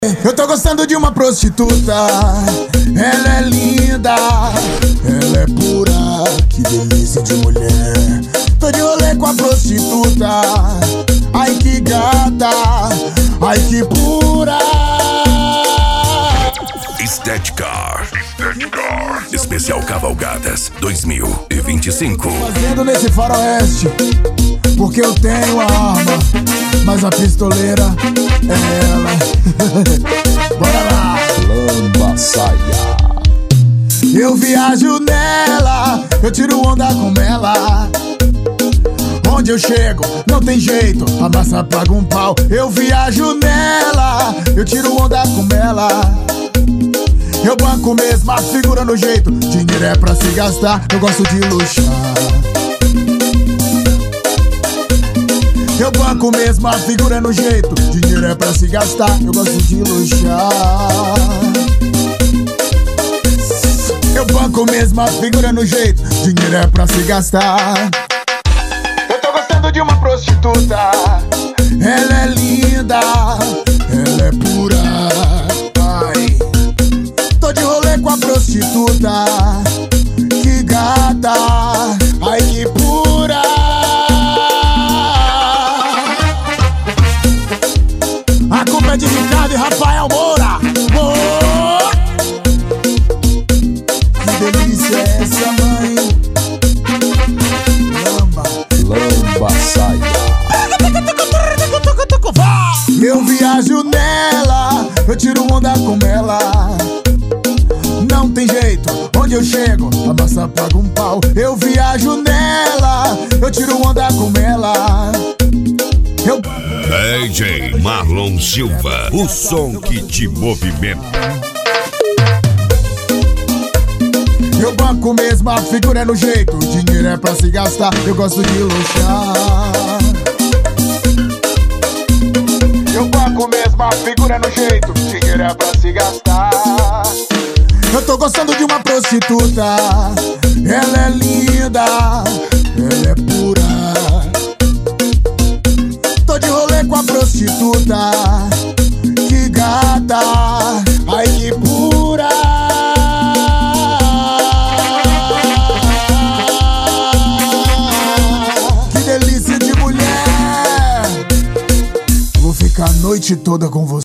Eu tô gostando de uma prostituta. Ela é linda, ela é pura, que delícia de mulher. Tô de rolê com a prostituta. Ai que gata, ai que pura. Estética Especial Cavalgadas 2025. Fazendo nesse faroeste, porque eu tenho a arma, mas a pistoleira é ela. Bora lá! Lamba saia. Eu viajo nela, eu tiro onda com ela. Onde eu chego, não tem jeito, a massa paga um pau. Eu viajo nela, eu tiro onda com ela. Eu banco mesmo, a figura no jeito. Dinheiro é pra se gastar, eu gosto de luxar. Eu banco mesmo, a figura no jeito. Dinheiro é pra se gastar, eu gosto de luxar. Eu banco mesmo, a figura no jeito. Dinheiro é pra se gastar. Eu tô gostando de uma prostituta. Ela é linda, ela é pura. Ai, tô de rolê com a prostituta. Que gata, ai que pura. A culpa é de Ricardo e Rafael Moura. Oh! Que delícia é essa, mãe? Lamba saia. Eu viajo nela, eu tiro onda com ela. Não tem jeito, onde eu chego, a massa paga um pau. Eu viajo nela, eu tiro onda com ela. DJ Marlon Silva, o som que te movimenta. Eu banco mesmo, a figura é no jeito. Dinheiro é pra se gastar, eu gosto de luxar. Eu banco mesmo, a figura é no jeito. Dinheiro é pra se gastar. Eu tô gostando de uma prostituta. Ela é linda, ela é pura. Tô de rolê com a prostituta. Que gata, ai que pura. Que delícia de mulher. Vou ficar a noite toda com você.